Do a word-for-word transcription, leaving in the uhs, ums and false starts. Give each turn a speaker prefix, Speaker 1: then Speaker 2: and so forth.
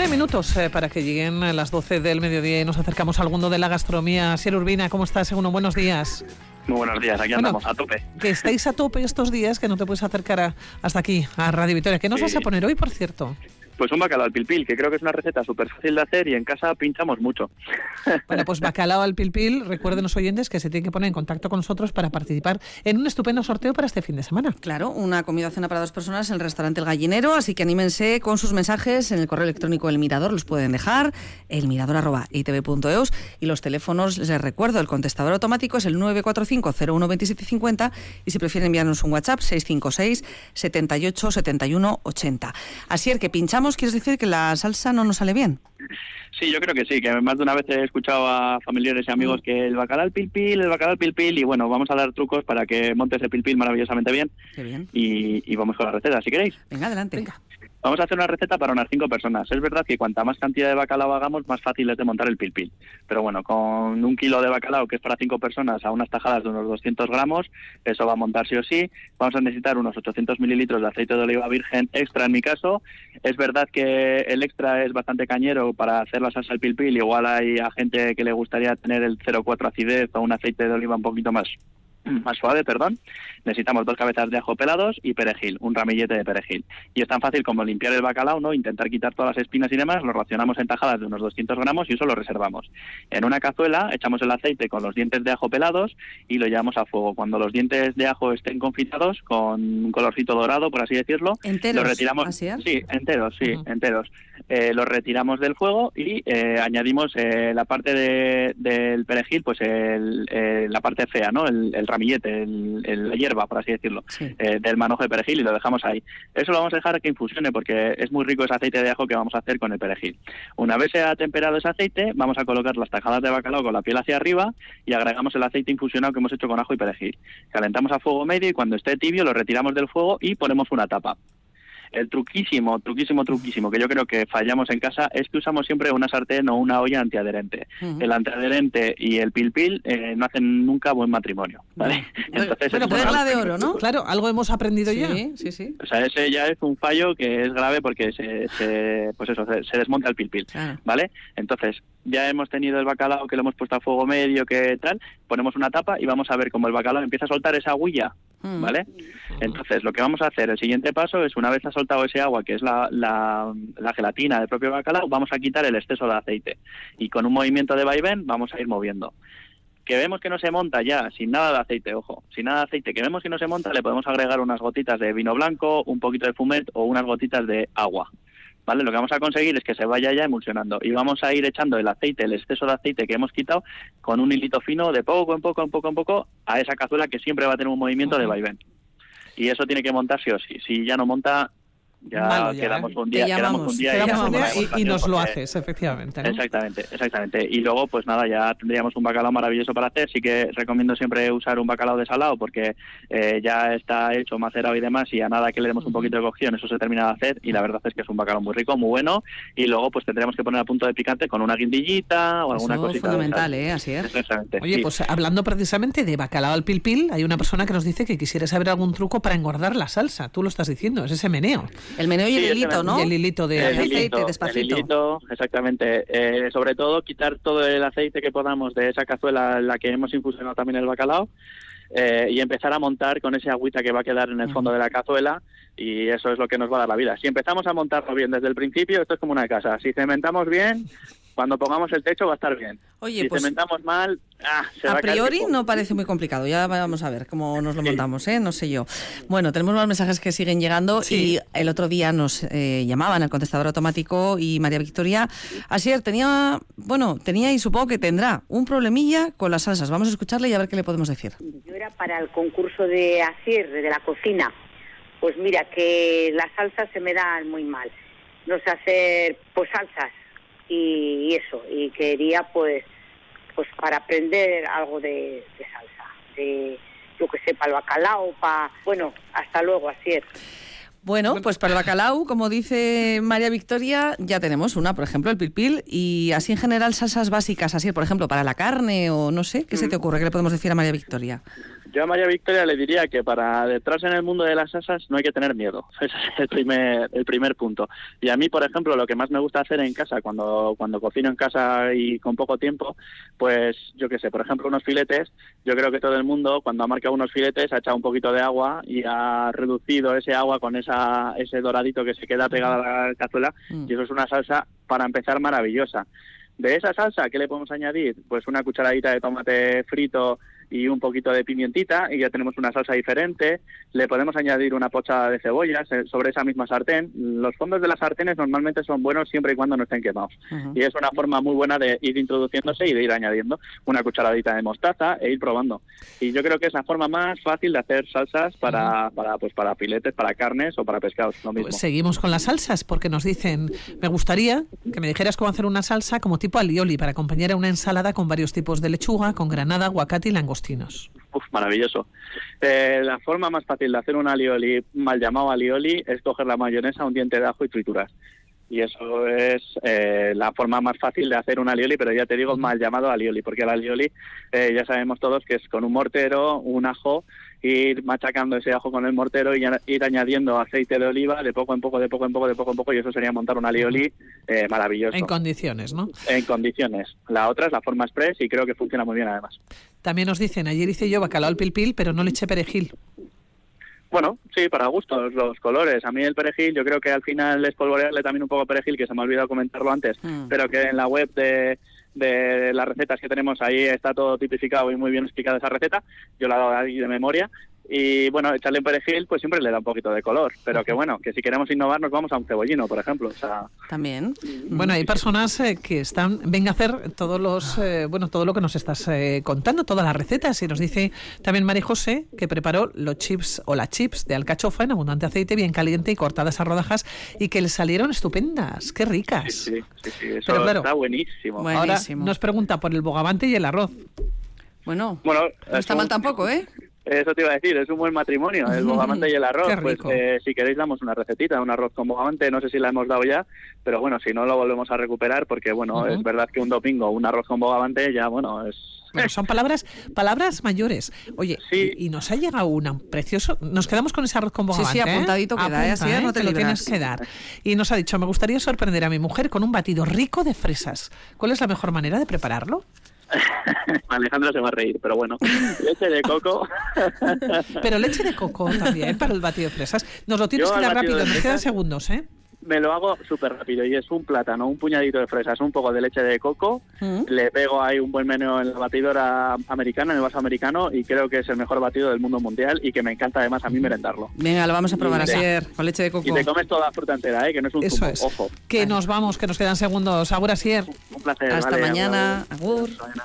Speaker 1: Nueve minutos eh, para que lleguen a las doce del mediodía y nos acercamos al mundo de la gastronomía. Asier Urbina, ¿cómo estás? Segundo, buenos días.
Speaker 2: Muy buenos días, aquí
Speaker 1: bueno,
Speaker 2: andamos, a tope.
Speaker 1: Que estáis a tope estos días, que no te puedes acercar a, hasta aquí, a Radio Vitoria. ¿Qué nos sí. vas a poner hoy, por cierto?
Speaker 2: Pues un bacalao al pilpil, que creo que es una receta súper fácil de hacer y en casa pinchamos mucho.
Speaker 1: Bueno, pues bacalao al pilpil, recuerden los oyentes que se tienen que poner en contacto con nosotros para participar en un estupendo sorteo para este fin de semana.
Speaker 3: Claro, una comida cena para dos personas en el restaurante El Gallinero, así que anímense con sus mensajes en el correo electrónico El Mirador, los pueden dejar, elmirador arroba i t v punto e u s, y los teléfonos, les recuerdo, el contestador automático es el nueve cuatro cinco cero uno veintisiete cincuenta y si prefieren enviarnos un WhatsApp seis cinco seis setenta y ocho setenta y uno ochenta. Asier, que pinchamos, ¿quieres decir que la salsa no nos sale bien?
Speaker 2: Sí, yo creo que sí, que más de una vez he escuchado a familiares y amigos que el bacalao al pilpil, el bacalao al pilpil, y bueno, vamos a dar trucos para que montes el pilpil maravillosamente bien.
Speaker 3: Qué bien.
Speaker 2: Y, y vamos con la receta, si queréis.
Speaker 3: Venga, adelante.
Speaker 1: Venga.
Speaker 2: Vamos a hacer una receta para unas cinco personas. Es verdad que cuanta más cantidad de bacalao hagamos, más fácil es de montar el pilpil. Pero bueno, con un kilo de bacalao, que es para cinco personas, a unas tajadas de unos doscientos gramos, eso va a montar sí o sí. Vamos a necesitar unos ochocientos mililitros de aceite de oliva virgen extra en mi caso. Es verdad que el extra es bastante cañero para hacer la salsa al pilpil. Igual hay a gente que le gustaría tener el cero coma cuatro acidez o un aceite de oliva un poquito más más suave, perdón. Necesitamos dos cabezas de ajo pelados y perejil, un ramillete de perejil. Y es tan fácil como limpiar el bacalao, ¿no? Intentar quitar todas las espinas y demás, lo racionamos en tajadas de unos doscientos gramos y eso lo reservamos. En una cazuela echamos el aceite con los dientes de ajo pelados y lo llevamos a fuego. Cuando los dientes de ajo estén confitados, con un colorcito dorado, por así decirlo,
Speaker 3: ¿enteros?
Speaker 2: Los retiramos.
Speaker 3: ¿Así es?
Speaker 2: Sí, enteros, sí,
Speaker 3: Uh-huh.
Speaker 2: enteros. Eh, los retiramos del fuego y eh, añadimos eh, la parte de, del perejil, pues el, eh, la parte fea, ¿no? El, el ramillete, el, el, la hierba, por así decirlo,
Speaker 3: sí.
Speaker 2: eh, del manojo de perejil, y lo dejamos ahí. Eso lo vamos a dejar que infusione porque es muy rico ese aceite de ajo que vamos a hacer con el perejil. Una vez se ha temperado ese aceite, vamos a colocar las tajadas de bacalao con la piel hacia arriba y agregamos el aceite infusionado que hemos hecho con ajo y perejil. Calentamos a fuego medio y cuando esté tibio lo retiramos del fuego y ponemos una tapa. El truquísimo, truquísimo, truquísimo, que yo creo que fallamos en casa, es que usamos siempre una sartén o una olla antiadherente. Uh-huh. El antiadherente y el pilpil eh, no hacen nunca buen matrimonio, ¿vale?
Speaker 3: Uh-huh. Entonces, bueno, pues regla de oro, ¿no?
Speaker 1: Claro, algo hemos aprendido
Speaker 3: sí,
Speaker 1: ya.
Speaker 3: Sí, sí.
Speaker 2: O sea, ese ya es un fallo que es grave porque se, se pues eso, se, se desmonta el pilpil, claro. ¿Vale? Entonces, ya hemos tenido el bacalao que lo hemos puesto a fuego medio, que tal, ponemos una tapa y vamos a ver cómo el bacalao empieza a soltar esa agüilla, ¿vale? Entonces, lo que vamos a hacer, el siguiente paso es, una vez ha soltado ese agua, que es la, la, la gelatina del propio bacalao, vamos a quitar el exceso de aceite. Y con un movimiento de vaivén vamos a ir moviendo. Que vemos que no se monta ya, sin nada de aceite, ojo, sin nada de aceite, que vemos que no se monta, le podemos agregar unas gotitas de vino blanco, un poquito de fumet o unas gotitas de agua. ¿Vale? Lo que vamos a conseguir es que se vaya ya emulsionando y vamos a ir echando el aceite, el exceso de aceite que hemos quitado con un hilito fino de poco en poco, en poco en poco a esa cazuela que siempre va a tener un movimiento uh-huh. de vaivén. Y eso tiene que montar sí o sí. Si ya no monta, ya,
Speaker 1: Malo ya
Speaker 2: quedamos
Speaker 1: ¿eh?
Speaker 2: un día, quedamos un día,
Speaker 1: quedamos
Speaker 2: y,
Speaker 1: un día y, y nos
Speaker 2: porque...
Speaker 1: lo haces, efectivamente, ¿no?
Speaker 2: Exactamente, exactamente. Y luego, pues nada, ya tendríamos un bacalao maravilloso para hacer. Sí que recomiendo siempre usar un bacalao desalado porque eh, ya está hecho, macerado y demás, y a nada que le demos un poquito de cocción, eso se termina de hacer, y la verdad es que es un bacalao muy rico, muy bueno, y luego pues tendríamos que poner a punto de picante con una guindillita o alguna
Speaker 3: eso
Speaker 2: cosita.
Speaker 3: Fundamental, ¿eh? Así es.
Speaker 2: Exactamente.
Speaker 1: Oye,
Speaker 2: sí.
Speaker 1: pues hablando precisamente de bacalao al pilpil, hay una persona que nos dice que quisiera saber algún truco para engordar la salsa. Tú lo estás diciendo, es ese meneo.
Speaker 3: El meneo y el
Speaker 2: sí,
Speaker 3: hilito, ¿no?
Speaker 1: Y el hilito de
Speaker 2: el
Speaker 1: aceite,
Speaker 2: hilito,
Speaker 1: despacito.
Speaker 2: El hilito, exactamente. Eh, sobre todo, quitar todo el aceite que podamos de esa cazuela en la que hemos infusionado también el bacalao eh, y empezar a montar con esa agüita que va a quedar en el fondo de la cazuela, y eso es lo que nos va a dar la vida. Si empezamos a montarlo bien desde el principio, esto es como una casa. Si cementamos bien, cuando pongamos el techo va a estar bien.
Speaker 3: Oye,
Speaker 2: si
Speaker 3: pues,
Speaker 2: cementamos mal, ah, se
Speaker 3: a
Speaker 2: va a caer
Speaker 3: priori
Speaker 2: tipo.
Speaker 3: no parece muy complicado. Ya vamos a ver cómo nos lo
Speaker 2: sí.
Speaker 3: montamos, ¿eh? No sé yo. Bueno, tenemos más mensajes que siguen llegando sí. y el otro día nos eh, llamaban al contestador automático y María Victoria Asier tenía, bueno, tenía y supongo que tendrá un problemilla con las salsas. Vamos a escucharle y a ver qué le podemos decir.
Speaker 4: Yo era para el concurso de Asier, de la cocina. Pues mira, que las salsas se me dan muy mal. No sé hacer, pues, salsas y, y eso. Y quería, pues, pues para aprender algo de, de salsa. De, yo que sé, para el bacalao, para... Bueno, hasta luego, Asier.
Speaker 3: Bueno, pues para el bacalao, como dice María Victoria, ya tenemos una, por ejemplo, el pilpil, y así en general salsas básicas, así, por ejemplo, para la carne o no sé, ¿qué mm. se te ocurre? ¿Qué le podemos decir a María Victoria?
Speaker 2: Yo a María Victoria le diría que para adentrarse en el mundo de las salsas no hay que tener miedo. Ese es el primer, el primer punto. Y a mí, por ejemplo, lo que más me gusta hacer en casa, cuando, cuando cocino en casa y con poco tiempo, pues yo qué sé, por ejemplo, unos filetes. Yo creo que todo el mundo, cuando ha marcado unos filetes, ha echado un poquito de agua y ha reducido ese agua con esa ese doradito que se queda pegado a la cazuela. Mm. Y eso es una salsa, para empezar, maravillosa. De esa salsa, ¿qué le podemos añadir? Pues una cucharadita de tomate frito y un poquito de pimientita y ya tenemos una salsa diferente. Le podemos añadir una pochada de cebollas sobre esa misma sartén. Los fondos de las sartenes normalmente son buenos siempre y cuando no estén quemados. Uh-huh. Y es una forma muy buena de ir introduciéndose y de ir añadiendo una cucharadita de mostaza e ir probando. Y yo creo que es la forma más fácil de hacer salsas para, uh-huh. para, pues para filetes, para carnes o para pescados. Lo mismo.
Speaker 1: Pues seguimos con las salsas porque nos dicen, me gustaría que me dijeras cómo hacer una salsa como tipo alioli para acompañar a una ensalada con varios tipos de lechuga, con granada, aguacate y langostinos.
Speaker 2: Uf, maravilloso. Eh, la forma más fácil de hacer un alioli, mal llamado alioli, es coger la mayonesa, un diente de ajo y triturar. Y eso es eh, la forma más fácil de hacer un alioli, pero ya te digo, mal llamado alioli, porque el alioli eh, ya sabemos todos que es con un mortero, un ajo, ir machacando ese ajo con el mortero y ir añadiendo aceite de oliva de poco en poco, de poco en poco, de poco en poco, y eso sería montar un alioli eh, maravilloso.
Speaker 1: En condiciones, ¿no?
Speaker 2: En condiciones. La otra es la forma express y creo que funciona muy bien además.
Speaker 1: También nos dicen, ayer hice yo bacalao al pil-pil, pero no le eché perejil.
Speaker 2: Bueno, sí, para gustos, los colores. A mí el perejil, yo creo que al final es polvorearle también un poco perejil, que se me ha olvidado comentarlo antes, mm. pero que en la web de, de las recetas que tenemos ahí está todo tipificado y muy bien explicada esa receta. Yo la he dado ahí de memoria. Y bueno, echarle un perejil pues siempre le da un poquito de color, pero que bueno, que si queremos innovar nos vamos a un cebollino, por ejemplo. O sea,
Speaker 3: también.
Speaker 1: Bueno, hay personas eh, que están, venga a hacer todos los, eh, bueno, todo lo que nos estás eh, contando, todas las recetas, y nos dice también María José que preparó los chips o las chips de alcachofa en abundante aceite, bien caliente y cortadas a rodajas, y que le salieron estupendas, qué ricas.
Speaker 2: Sí, sí, sí, sí. Eso
Speaker 1: pero, claro,
Speaker 2: está buenísimo.
Speaker 1: buenísimo. Ahora nos pregunta por el bogavante y el arroz.
Speaker 3: Bueno,
Speaker 2: bueno
Speaker 3: no está mal tampoco, ¿eh?
Speaker 2: Eso te iba a decir, es un buen matrimonio, el bogavante y el arroz. Pues eh, si queréis damos una recetita, un arroz con bogavante, no sé si la hemos dado ya, pero bueno, si no lo volvemos a recuperar, porque bueno, uh-huh. es verdad que un domingo un arroz con bogavante ya, bueno, es...
Speaker 1: Bueno, son palabras palabras mayores. Oye, sí. y, y nos ha llegado una precioso... Nos quedamos con ese arroz con bogavante.
Speaker 3: Sí, sí, apuntadito
Speaker 1: ¿eh?
Speaker 3: queda,
Speaker 1: Apunta,
Speaker 3: ¿eh? Así no te
Speaker 1: lo tienes que dar. Y nos ha dicho, me gustaría sorprender a mi mujer con un batido rico de fresas. ¿Cuál es la mejor manera de prepararlo?
Speaker 2: Alejandro se va a reír, pero bueno, leche de coco.
Speaker 1: Pero leche de coco también para el batido de fresas. Nos lo tienes Yo que dar rápido, nos quedan segundos, ¿eh?
Speaker 2: Me lo hago súper rápido y es un plátano, un puñadito de fresas, un poco de leche de coco, ¿Mm? le pego ahí un buen meneo en la batidora americana, en el vaso americano, y creo que es el mejor batido del mundo mundial y que me encanta además a mí merendarlo.
Speaker 3: Venga, lo vamos a probar así, con leche de coco.
Speaker 2: Y te comes toda la fruta entera, ¿eh? Que no es un
Speaker 1: Eso
Speaker 2: zumo,
Speaker 1: es.
Speaker 2: ojo.
Speaker 1: Que nos vamos, que nos quedan segundos. Agur, Asier.
Speaker 2: Un placer.
Speaker 3: Hasta
Speaker 2: vale,
Speaker 3: mañana. Agur.
Speaker 2: Hasta mañana.